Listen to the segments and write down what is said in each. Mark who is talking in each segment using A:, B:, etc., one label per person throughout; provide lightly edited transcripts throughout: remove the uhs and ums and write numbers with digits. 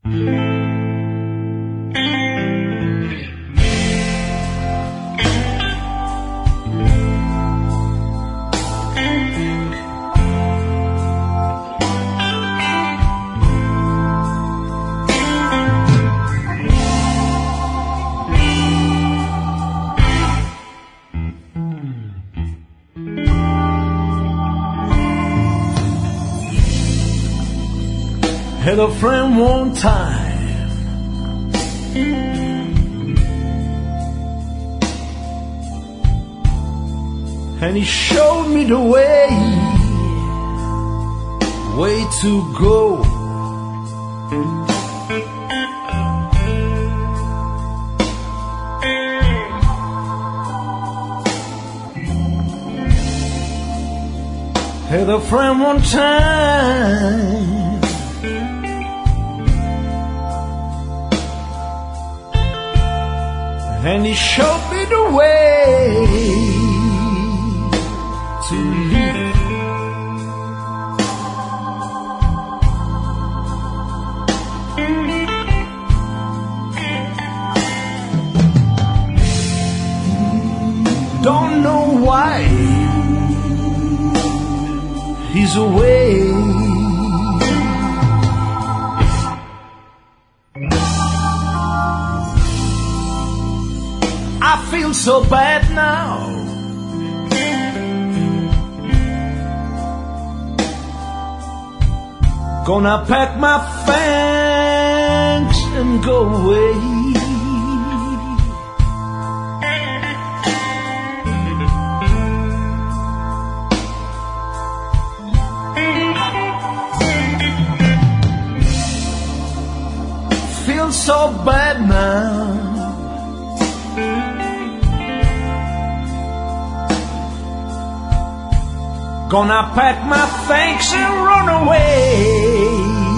A: Had a friend one time, and he showed me the way to go. Had a friend one time, and he showed me the way to live. Don't know why he's away. I feel so bad now. Gonna pack my things and go away. Feel so bad now. Gonna pack my things and run away.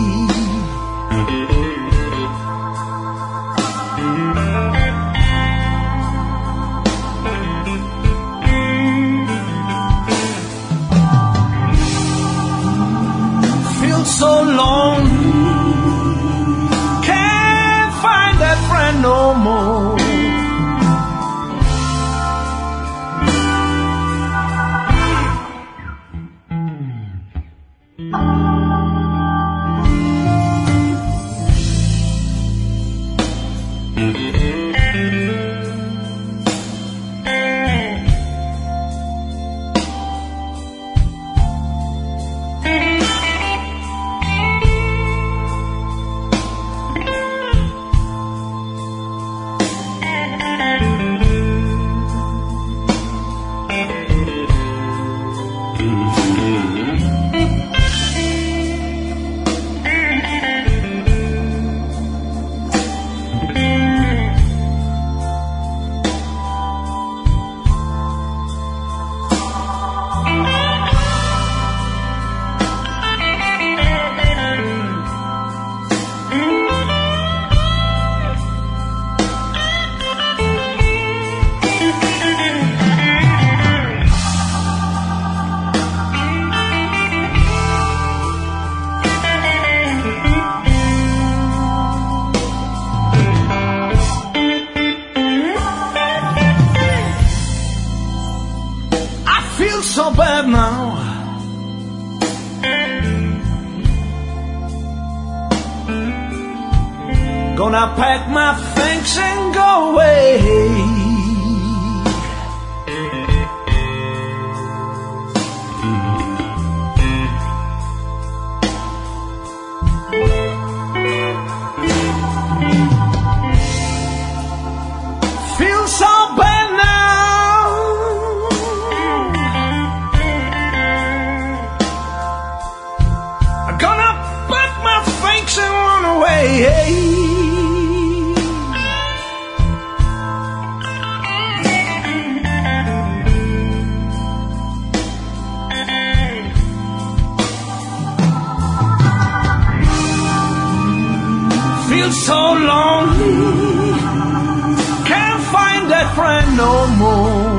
A: Feel so lonely, can't find that friend no more. So bad now. Gonna pack my things and go away. Feel so bad now. Gonna pack my things and run away. Feel so lonely, can't find that friend no more.